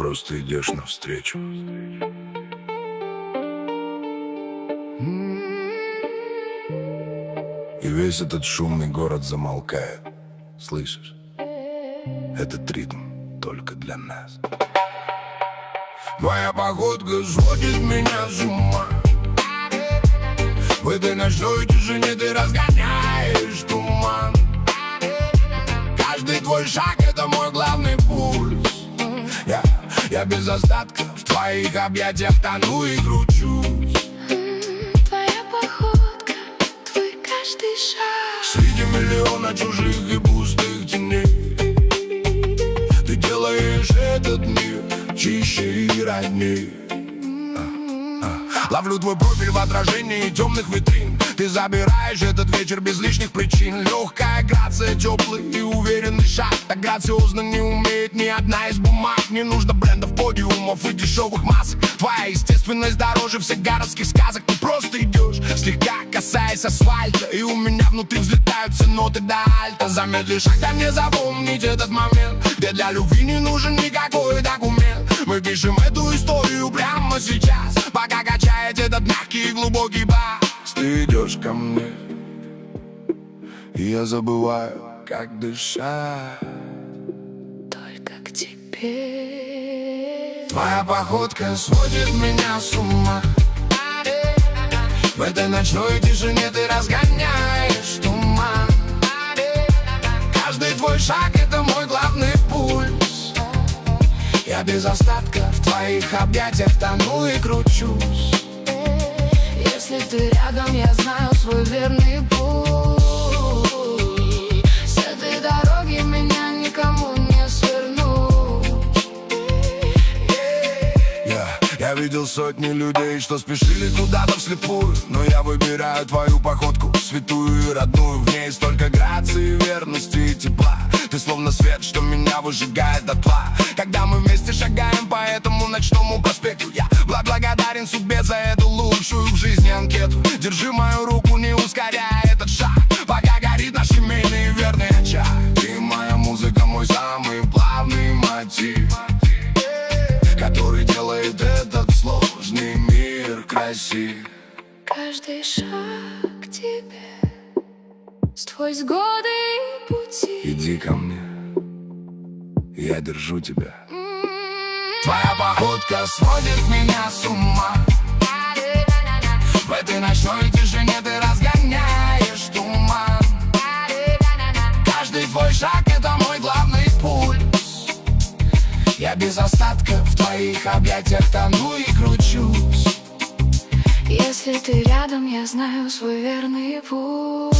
просто идешь навстречу. И весь этот шумный город замолкает. Слышишь? Этот ритм только для нас. Твоя походка сводит меня с ума. В этой ночной тишине ты разгоняешь туман. Каждый твой шаг — это мой главный пульс. Я без остатка в твоих объятиях тону и кручусь. Твоя походка, твой каждый шаг. Среди миллиона чужих и пустых теней ты делаешь этот мир чище и родней. Ловлю твой профиль в отражении темных витрин. Ты забираешь этот вечер без лишних причин. Легкая грация, теплый и уверенный шаг. Так грациозно не умеет ни одна из бумаг. Не нужно брендов, подиумов и дешевых масок. Твоя естественность дороже всех городских сказок. Ты просто идешь, слегка касаясь асфальта, и у меня внутри взлетают все ноты до альта. Замедли шаг, дай мне запомнить этот момент, где для любви не нужен никакой документ. Мы пишем эту историю прямо сейчас, пока качает этот мягкий и глубокий бас. Ты идешь ко мне, и я забываю, как дышать. Только к тебе. Твоя походка сводит меня с ума. В этой ночной тишине ты разгоняешь туман. Каждый твой шаг — это мой главный пульс. Я без остатка в твоих объятиях тону и кручусь. Если ты рядом, я знаю свой верный путь. С этой дороги меня никому не свернуть. Я видел сотни людей, что спешили куда-то вслепую, но я выбираю твою походку, святую и родную. В ней столько грации, верности и тепла. Ты словно свет, что меня выжигает дотла. Когда мы вместе шагаем по этому ночному проспекту, я благодарен судьбе за эту лучшую в жизни анкету. Держи мою руку, не ускоряя этот шаг, пока горит наш семейный и верный очаг. Ты моя музыка, мой самый плавный мотив, который делает этот сложный мир красив. Каждый шаг к тебе сквозь годы и пути. Иди ко мне, я держу тебя. Твоя походка сводит меня с ума. В этой ночной тишине ты разгоняешь туман. Каждый твой шаг — это мой главный пульс. Я без остатка в твоих объятиях тону и кручусь. Если ты рядом, я знаю свой верный путь.